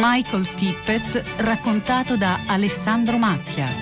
Michael Tippett raccontato da Alessandro Macchia.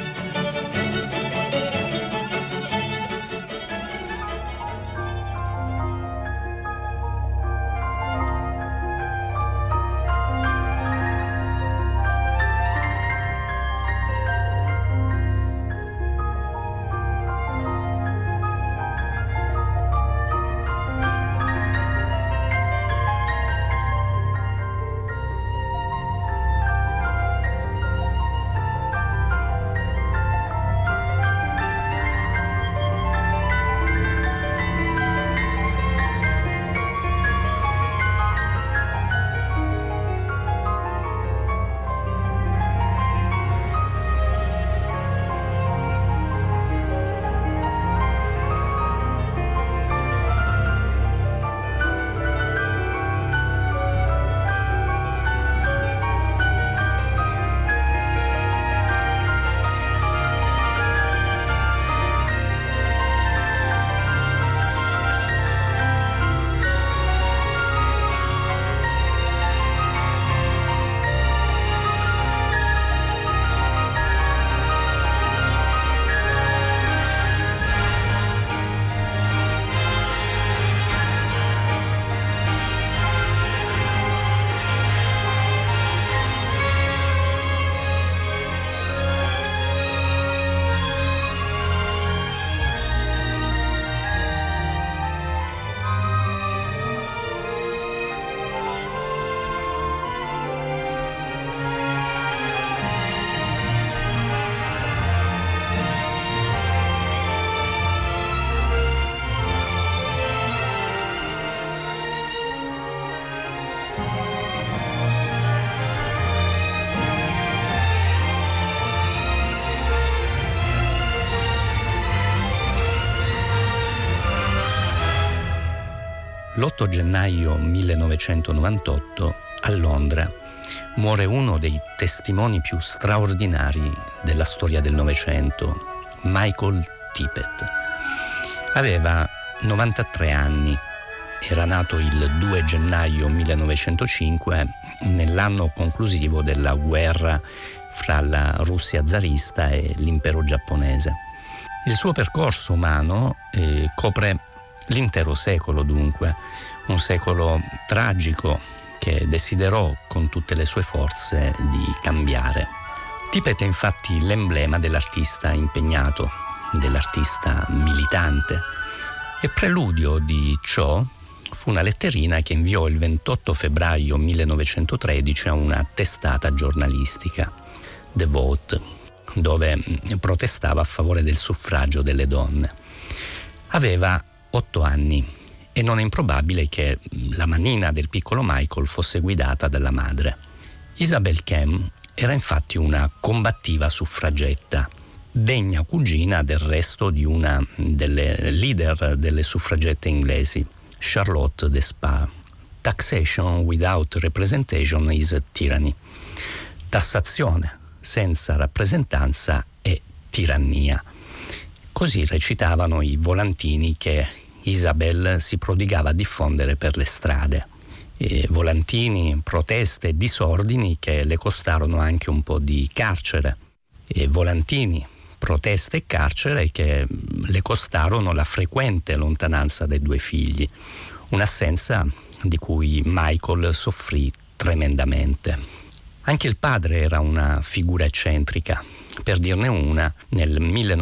L'8 gennaio 1998 a Londra muore uno dei testimoni più straordinari della storia del Novecento, Michael Tippett. Aveva 93 anni, era nato il 2 gennaio 1905, nell'anno conclusivo della guerra fra la Russia zarista e l'impero giapponese. Il suo percorso umano copre l'intero secolo, dunque, un secolo tragico che desiderò con tutte le sue forze di cambiare. Tippett è infatti l'emblema dell'artista impegnato, dell'artista militante, e preludio di ciò fu una letterina che inviò il 28 febbraio 1913 a una testata giornalistica, The Vote, dove protestava a favore del suffragio delle donne. Aveva 8 anni e non è improbabile che la manina del piccolo Michael fosse guidata dalla madre. Isabel Kem era infatti una combattiva suffragetta, degna cugina del resto di una delle leader delle suffragette inglesi, Charlotte Despard. Taxation without representation is tyranny. Tassazione senza rappresentanza è tirannia. Così recitavano i volantini che Isabel si prodigava a diffondere per le strade. Volantini, proteste e disordini che le costarono anche un po' di carcere. Volantini, proteste e carcere che le costarono la frequente lontananza dei 2 figli, un'assenza di cui Michael soffrì tremendamente. Anche il padre era una figura eccentrica. Per dirne una, nel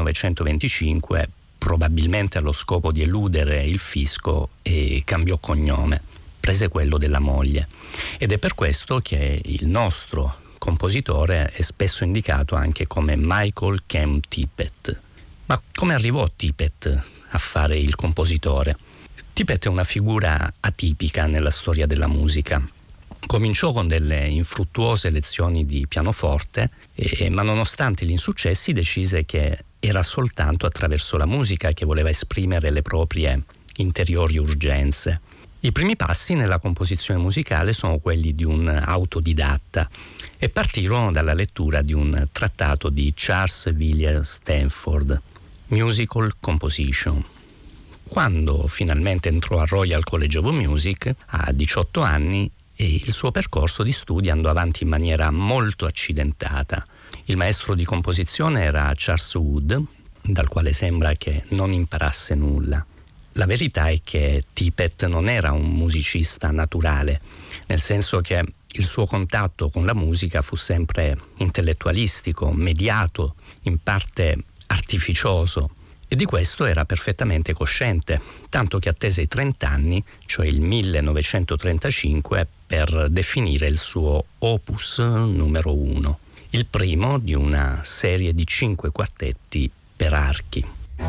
1925, probabilmente allo scopo di eludere il fisco, cambiò cognome, prese quello della moglie. Ed è per questo che il nostro compositore è spesso indicato anche come Michael Kem Tippett. Ma come arrivò Tippett a fare il compositore? Tippett è una figura atipica nella storia della musica. Cominciò con delle infruttuose lezioni di pianoforte, ma nonostante gli insuccessi decise che era soltanto attraverso la musica che voleva esprimere le proprie interiori urgenze. I primi passi nella composizione musicale sono quelli di un autodidatta e partirono dalla lettura di un trattato di Charles Villiers Stanford, Musical Composition. Quando finalmente entrò al Royal College of Music, a 18 anni, e il suo percorso di studi andò avanti in maniera molto accidentata. Il maestro di composizione era Charles Wood, dal quale sembra che non imparasse nulla. La verità è che Tippett non era un musicista naturale, nel senso che il suo contatto con la musica fu sempre intellettualistico, mediato, in parte artificioso, e di questo era perfettamente cosciente, tanto che attese i 30 anni, cioè il 1935, per definire il suo opus numero 1, il primo di una serie di 5 quartetti per archi.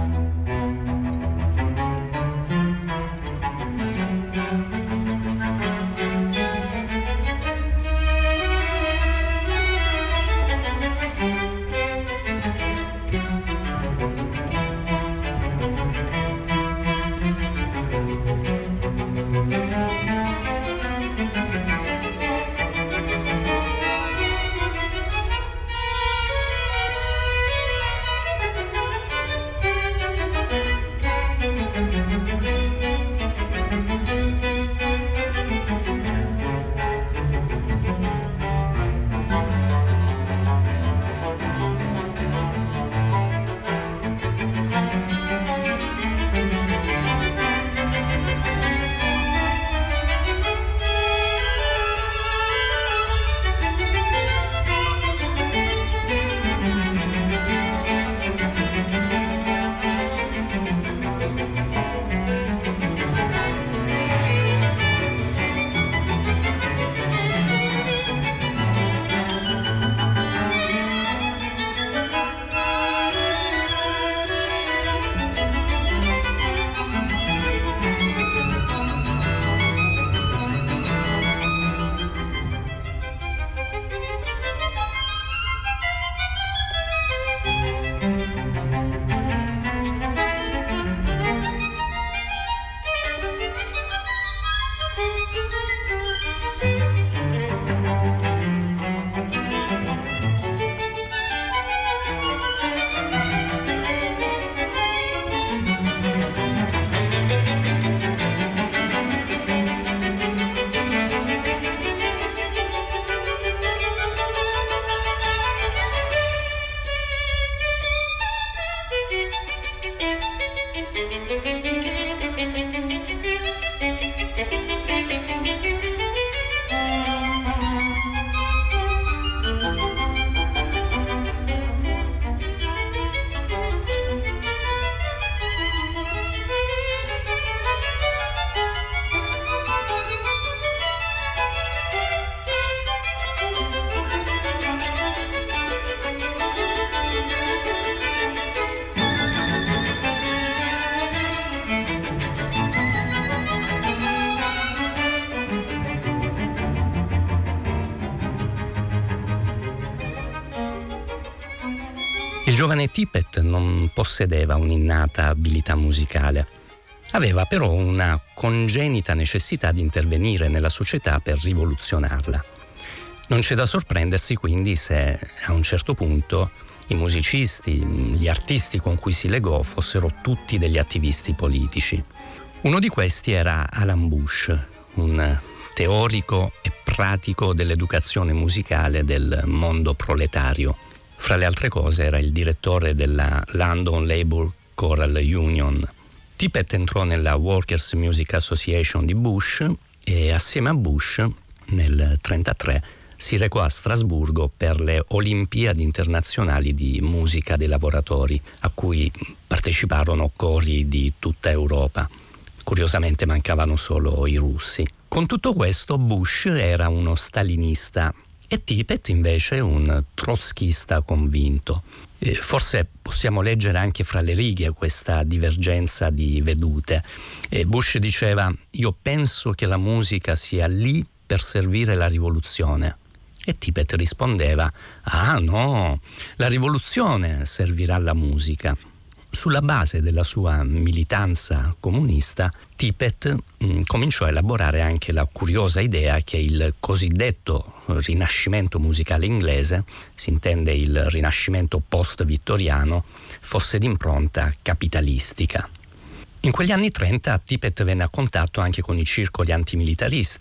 Il giovane Tippett non possedeva un'innata abilità musicale. Aveva però una congenita necessità di intervenire nella società per rivoluzionarla. Non c'è da sorprendersi quindi se a un certo punto i musicisti, gli artisti con cui si legò fossero tutti degli attivisti politici. Uno di questi era Alan Bush, un teorico e pratico dell'educazione musicale del mondo proletario. Fra le altre cose era il direttore della London Labour Choral Union. Tippett entrò nella Workers Music Association di Bush e assieme a Bush nel 1933 si recò a Strasburgo per le Olimpiadi internazionali di musica dei lavoratori, a cui parteciparono cori di tutta Europa. Curiosamente mancavano solo i russi. Con tutto questo Bush era uno stalinista e Tippett invece un trotskista convinto. Forse possiamo leggere anche fra le righe questa divergenza di vedute. Bush diceva: io penso che la musica sia lì per servire la rivoluzione. E Tippett rispondeva: ah no, la rivoluzione servirà alla musica. Sulla base della sua militanza comunista, Tippett cominciò a elaborare anche la curiosa idea che il cosiddetto rinascimento musicale inglese, si intende il rinascimento post-vittoriano, fosse d'impronta capitalistica. In quegli anni 30 Tippett venne a contatto anche con i circoli antimilitaristi,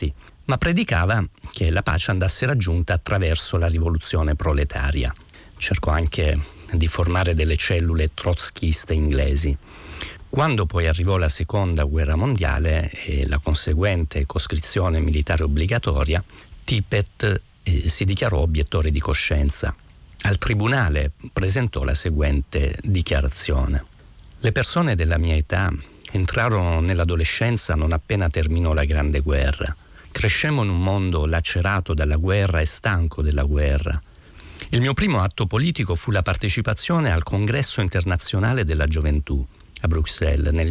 ma predicava che la pace andasse raggiunta attraverso la rivoluzione proletaria. Cercò anche di formare delle cellule trotskiste inglesi. Quando poi arrivò la seconda guerra mondiale e la conseguente coscrizione militare obbligatoria, Tippett si dichiarò obiettore di coscienza. Al tribunale presentò la seguente dichiarazione: le persone della mia età entrarono nell'adolescenza non appena terminò la Grande Guerra. Crescemmo in un mondo lacerato dalla guerra e stanco della guerra. Il mio primo atto politico fu la partecipazione al Congresso internazionale della gioventù a Bruxelles nel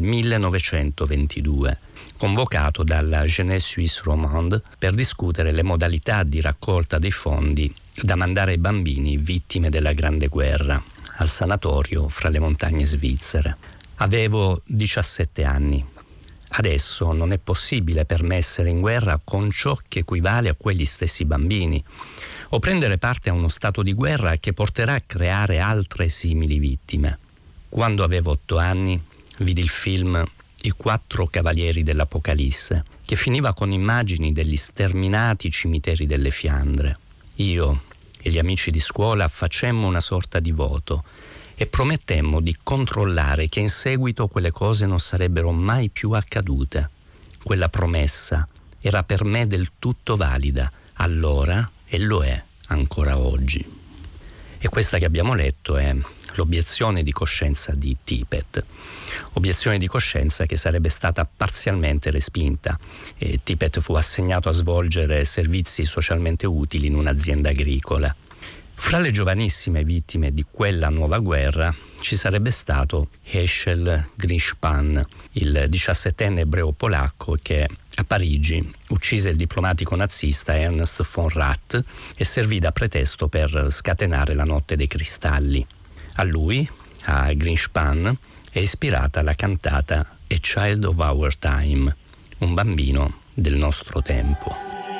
1922, convocato dalla Jeunesse Suisse Romande per discutere le modalità di raccolta dei fondi da mandare ai bambini vittime della Grande Guerra al sanatorio fra le montagne svizzere. Avevo 17 anni. Adesso non è possibile per me essere in guerra con ciò che equivale a quegli stessi bambini, o prendere parte a uno stato di guerra che porterà a creare altre simili vittime. Quando avevo 8 anni vidi il film I 4 Cavalieri dell'Apocalisse, che finiva con immagini degli sterminati cimiteri delle Fiandre. Io e gli amici di scuola facemmo una sorta di voto e promettemmo di controllare che in seguito quelle cose non sarebbero mai più accadute. Quella promessa era per me del tutto valida allora e lo è ancora oggi. E questa che abbiamo letto è l'obiezione di coscienza di Tippett. Obiezione di coscienza che sarebbe stata parzialmente respinta. Tippett fu assegnato a svolgere servizi socialmente utili in un'azienda agricola. Fra le giovanissime vittime di quella nuova guerra ci sarebbe stato Heschel Grishpan, il 17enne ebreo polacco che a Parigi uccise il diplomatico nazista Ernst von Rath e servì da pretesto per scatenare la Notte dei Cristalli. A lui, a Grishpan, è ispirata la cantata A Child of Our Time, un bambino del nostro tempo.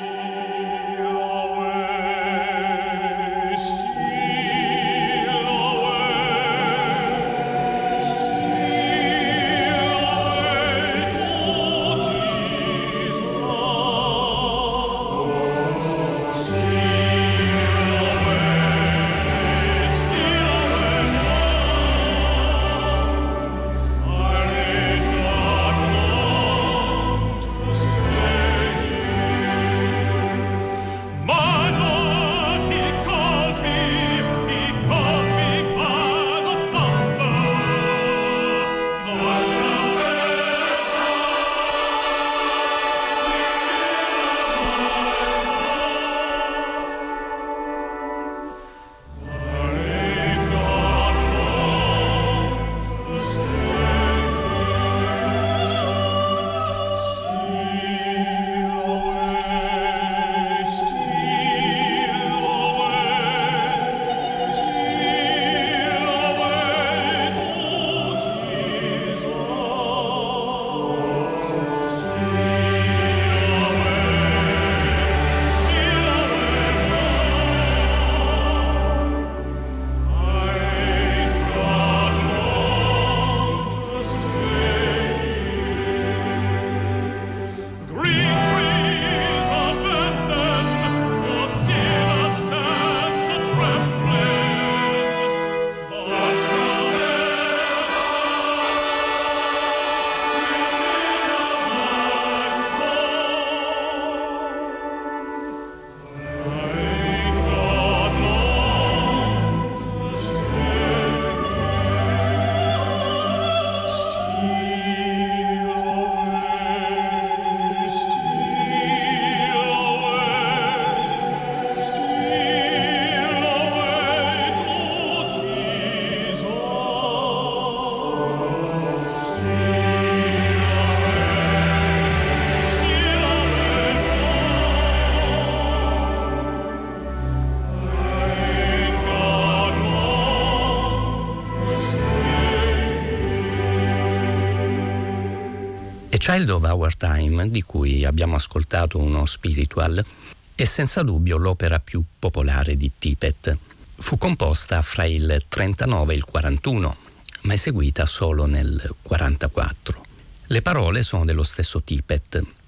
Child of Our Time, di cui abbiamo ascoltato uno spiritual, è senza dubbio l'opera più popolare di Tippett. Fu composta fra il 39 e il 41, ma eseguita solo nel 44. Le parole sono dello stesso Tippett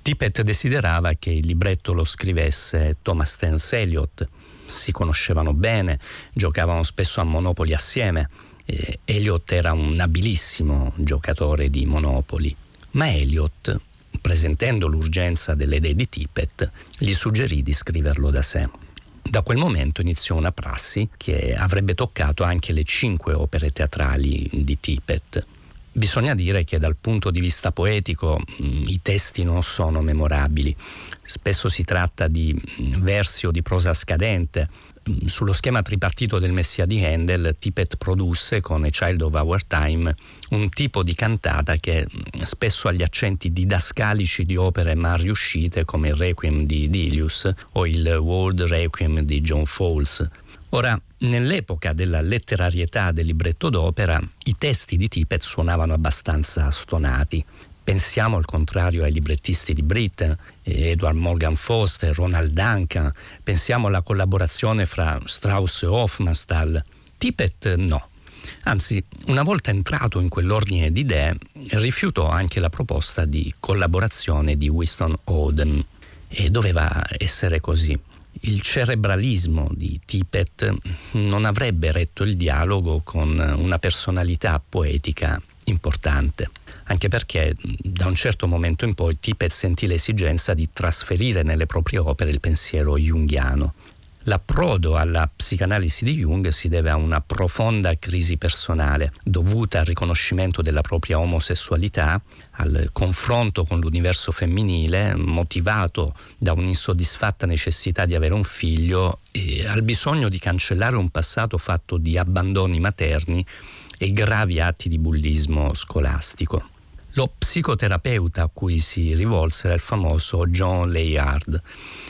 Tippett desiderava che il libretto lo scrivesse Thomas Stearns Eliot. Si conoscevano bene, giocavano spesso a Monopoli assieme. Eliot era un abilissimo giocatore di Monopoli, ma Eliot, presentendo l'urgenza delle idee di Tippett, gli suggerì di scriverlo da sé. Da quel momento iniziò una prassi che avrebbe toccato anche le 5 opere teatrali di Tippett. Bisogna dire che dal punto di vista poetico i testi non sono memorabili. Spesso si tratta di versi o di prosa scadente. Sullo schema tripartito del Messia di Handel, Tippett produsse con A Child of Our Time un tipo di cantata che spesso ha gli accenti didascalici di opere mal riuscite come il Requiem di Delius o il World Requiem di John Fowles. Ora, nell'epoca della letterarietà del libretto d'opera, i testi di Tippett suonavano abbastanza stonati. Pensiamo al contrario ai librettisti di Britten, Edward Morgan Foster, Ronald Duncan. Pensiamo alla collaborazione fra Strauss e Hofmannsthal. Tippett no. Anzi, una volta entrato in quell'ordine di idee, rifiutò anche la proposta di collaborazione di Winston Oden. E doveva essere così. Il cerebralismo di Tippett non avrebbe retto il dialogo con una personalità poetica importante, anche perché da un certo momento in poi Tippett sentì l'esigenza di trasferire nelle proprie opere il pensiero junghiano. L'approdo alla psicanalisi di Jung si deve a una profonda crisi personale dovuta al riconoscimento della propria omosessualità, al confronto con l'universo femminile motivato da un'insoddisfatta necessità di avere un figlio e al bisogno di cancellare un passato fatto di abbandoni materni e gravi atti di bullismo scolastico. Lo psicoterapeuta a cui si rivolse era il famoso John Layard.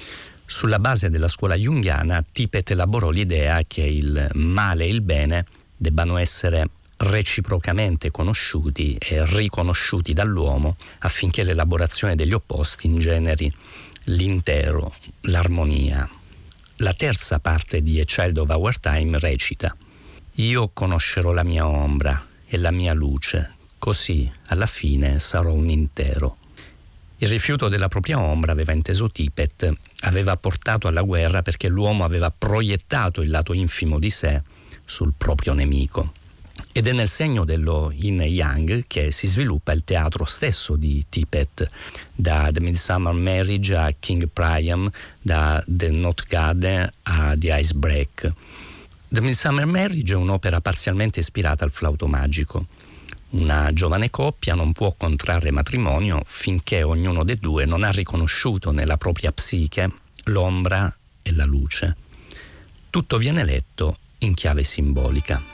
Sulla base della scuola junghiana, Tippett elaborò l'idea che il male e il bene debbano essere reciprocamente conosciuti e riconosciuti dall'uomo affinché l'elaborazione degli opposti ingeneri l'intero, l'armonia. La terza parte di A Child of Our Time recita: «Io conoscerò la mia ombra e la mia luce, così alla fine sarò un intero». Il rifiuto della propria ombra, aveva inteso Tippett, aveva portato alla guerra perché l'uomo aveva proiettato il lato infimo di sé sul proprio nemico. Ed è nel segno dello Yin e Yang che si sviluppa il teatro stesso di Tippett, da The Midsummer Marriage a King Priam, da The Notgarden a The Icebreak. The Midsummer Marriage è un'opera parzialmente ispirata al Flauto Magico. Una giovane coppia non può contrarre matrimonio finché ognuno dei due non ha riconosciuto nella propria psiche l'ombra e la luce. Tutto viene letto in chiave simbolica.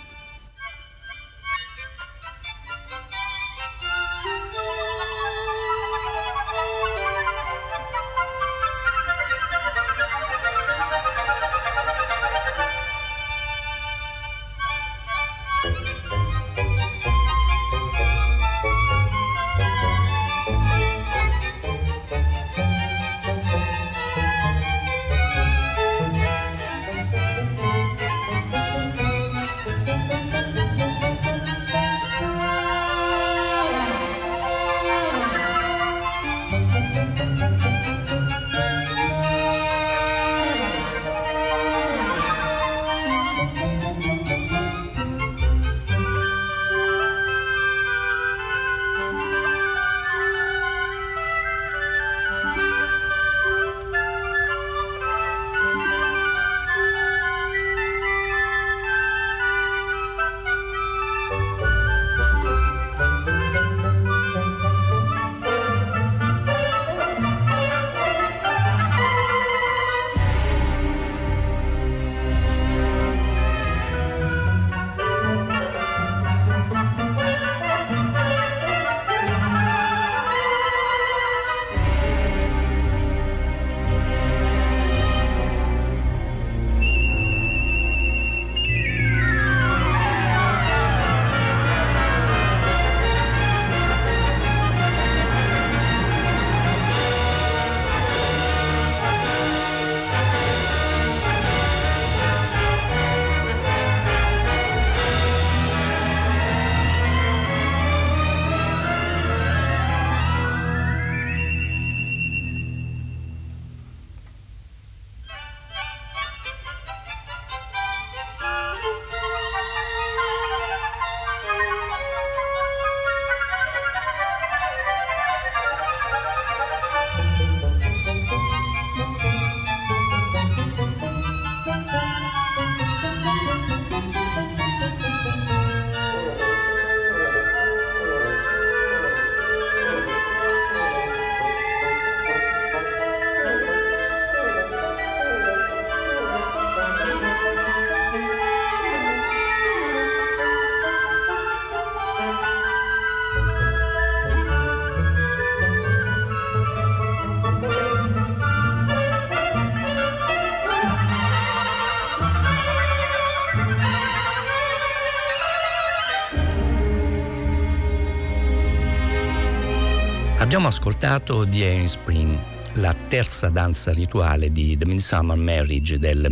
Abbiamo ascoltato The Spring, la terza danza rituale di The Midsummer Marriage del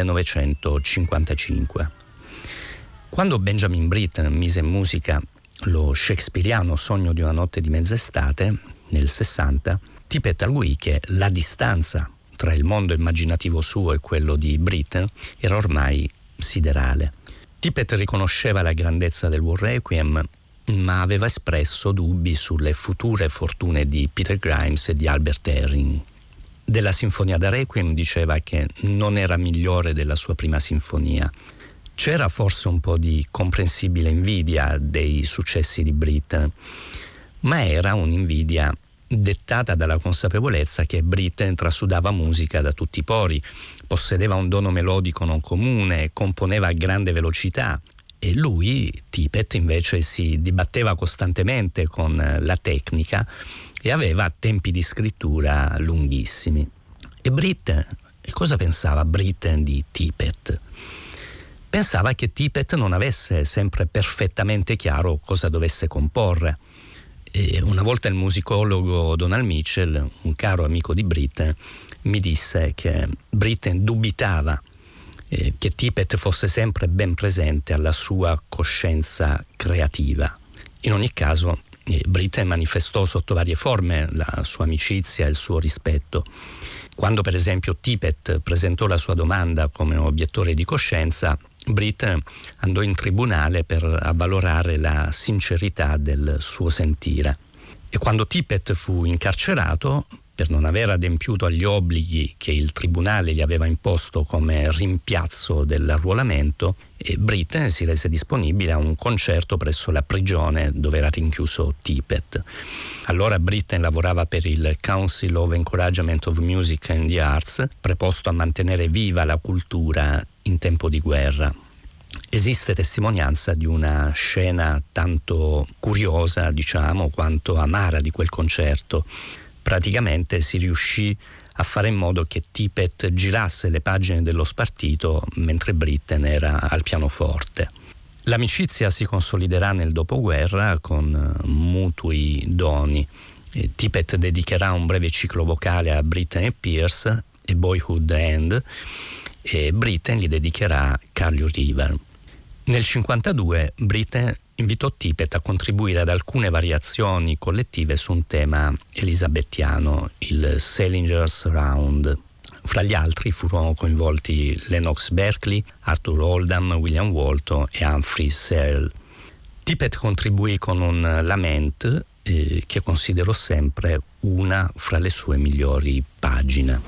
1955. Quando Benjamin Britten mise in musica lo shakespeariano Sogno di una notte di mezz'estate, nel 60, Tippett arguì che la distanza tra il mondo immaginativo suo e quello di Britten era ormai siderale. Tippett riconosceva la grandezza del War Requiem, ma aveva espresso dubbi sulle future fortune di Peter Grimes e di Albert Herring. Della Sinfonia da Requiem diceva che non era migliore della sua prima sinfonia. C'era forse un po' di comprensibile invidia dei successi di Britten, ma era un'invidia dettata dalla consapevolezza che Britten trasudava musica da tutti i pori, possedeva un dono melodico non comune, componeva a grande velocità. E lui, Tippett, invece si dibatteva costantemente con la tecnica e aveva tempi di scrittura lunghissimi. E Britten, cosa pensava Britten di Tippett? Pensava che Tippett non avesse sempre perfettamente chiaro cosa dovesse comporre. E una volta il musicologo Donald Mitchell, un caro amico di Britten, mi disse che Britten dubitava che Tippett fosse sempre ben presente alla sua coscienza creativa. In ogni caso, Britten manifestò sotto varie forme la sua amicizia e il suo rispetto. Quando per esempio Tippett presentò la sua domanda come obiettore di coscienza, Britten andò in tribunale per avvalorare la sincerità del suo sentire. E quando Tippett fu incarcerato, per non aver adempiuto agli obblighi che il tribunale gli aveva imposto come rimpiazzo dell'arruolamento, Britten si rese disponibile a un concerto presso la prigione dove era rinchiuso Tippett. Allora Britten lavorava per il Council of Encouragement of Music and the Arts, preposto a mantenere viva la cultura in tempo di guerra. Esiste testimonianza di una scena tanto curiosa, diciamo, quanto amara di quel concerto. Praticamente si riuscì a fare in modo che Tippett girasse le pagine dello spartito mentre Britten era al pianoforte. L'amicizia si consoliderà nel dopoguerra con mutui doni. Tippett dedicherà un breve ciclo vocale a Britten e Pierce e Boyhood End, e Britten gli dedicherà Carly River. Nel 1952 Britten invitò Tippett a contribuire ad alcune variazioni collettive su un tema elisabettiano, il Salinger's Round. Fra gli altri furono coinvolti Lennox Berkeley, Arthur Oldham, William Walton e Humphrey Searle. Tippett contribuì con un lament che considero sempre una fra le sue migliori pagine.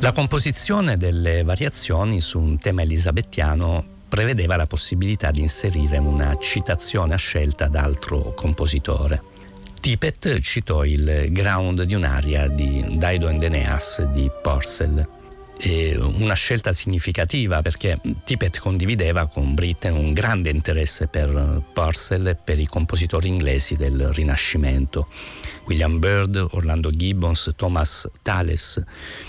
La composizione delle variazioni su un tema elisabettiano prevedeva la possibilità di inserire una citazione a scelta da altro compositore. Tippett citò il ground di un'aria di Dido and Aeneas di Purcell, una scelta significativa perché Tippett condivideva con Britten un grande interesse per Purcell e per i compositori inglesi del Rinascimento, William Byrd, Orlando Gibbons, Thomas Tallis.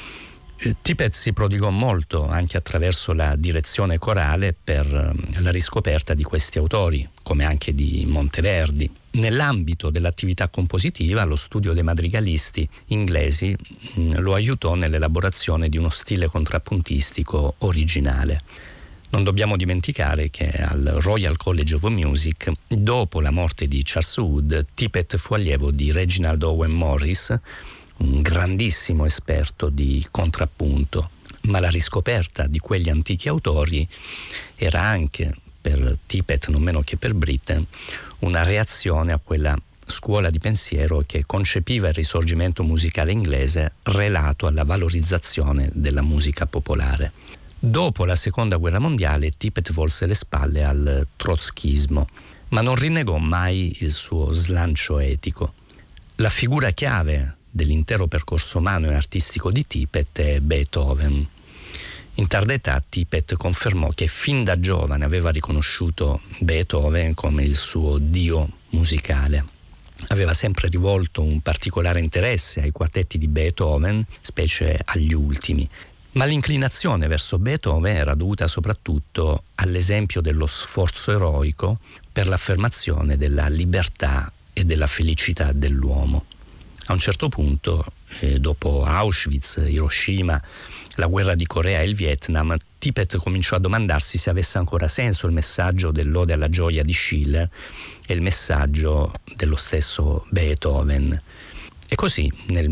Tippett si prodigò molto anche attraverso la direzione corale per la riscoperta di questi autori, come anche di Monteverdi. Nell'ambito dell'attività compositiva, lo studio dei madrigalisti inglesi lo aiutò nell'elaborazione di uno stile contrappuntistico originale. Non dobbiamo dimenticare che al Royal College of Music, dopo la morte di Charles Wood, Tippett fu allievo di Reginald Owen Morris, un grandissimo esperto di contrappunto, ma la riscoperta di quegli antichi autori era anche per Tippett, non meno che per Britten, una reazione a quella scuola di pensiero che concepiva il risorgimento musicale inglese relato alla valorizzazione della musica popolare. Dopo la Seconda Guerra Mondiale Tippett volse le spalle al trotskismo, ma non rinnegò mai il suo slancio etico. La figura chiave dell'intero percorso umano e artistico di Tippett è Beethoven. In tarda età Tippett confermò che fin da giovane aveva riconosciuto Beethoven come il suo dio musicale. Aveva sempre rivolto un particolare interesse ai quartetti di Beethoven, specie agli ultimi, ma l'inclinazione verso Beethoven era dovuta soprattutto all'esempio dello sforzo eroico per l'affermazione della libertà e della felicità dell'uomo. A un certo punto, dopo Auschwitz, Hiroshima, la guerra di Corea e il Vietnam, Tippett cominciò a domandarsi se avesse ancora senso il messaggio dell'Ode alla gioia di Schiller e il messaggio dello stesso Beethoven. E così nel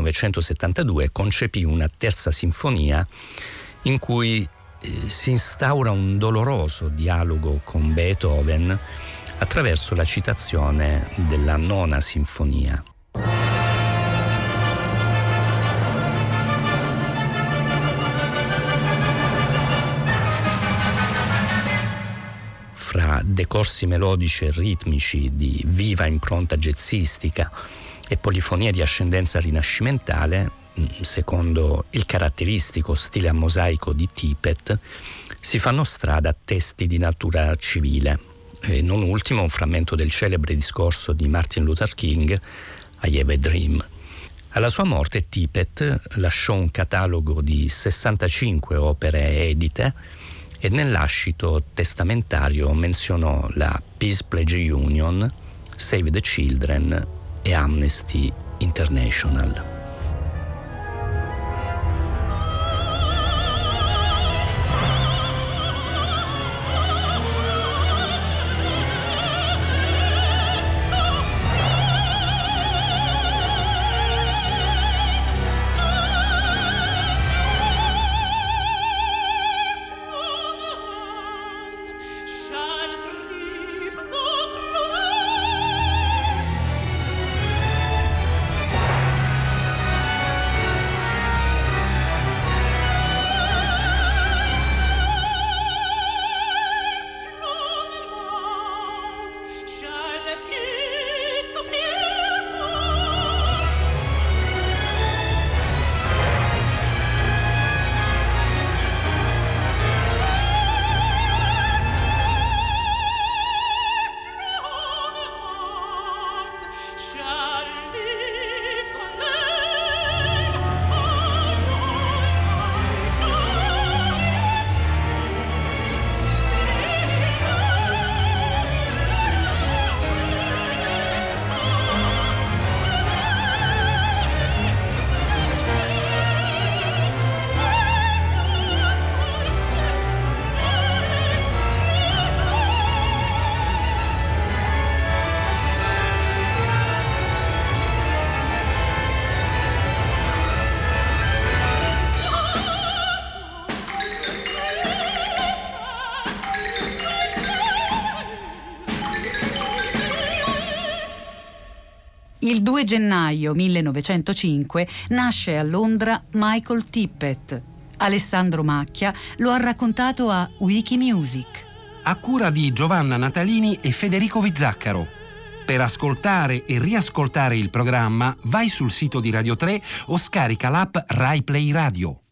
1972 concepì una terza sinfonia in cui si instaura un doloroso dialogo con Beethoven attraverso la citazione della Nona Sinfonia. Fra decorsi melodici e ritmici di viva impronta jazzistica e polifonie di ascendenza rinascimentale, secondo il caratteristico stile a mosaico di Tippett, si fanno strada testi di natura civile, e non ultimo un frammento del celebre discorso di Martin Luther King, I Have a Dream. Alla sua morte Tippett lasciò un catalogo di 65 opere edite e nell'ascito testamentario menzionò la Peace Pledge Union, Save the Children e Amnesty International. Il 2 gennaio 1905 nasce a Londra Michael Tippett. Alessandro Macchia lo ha raccontato a Wikimusic. A cura di Giovanna Natalini e Federico Vizzaccaro. Per ascoltare e riascoltare il programma vai sul sito di Radio 3 o scarica l'app Rai Play Radio.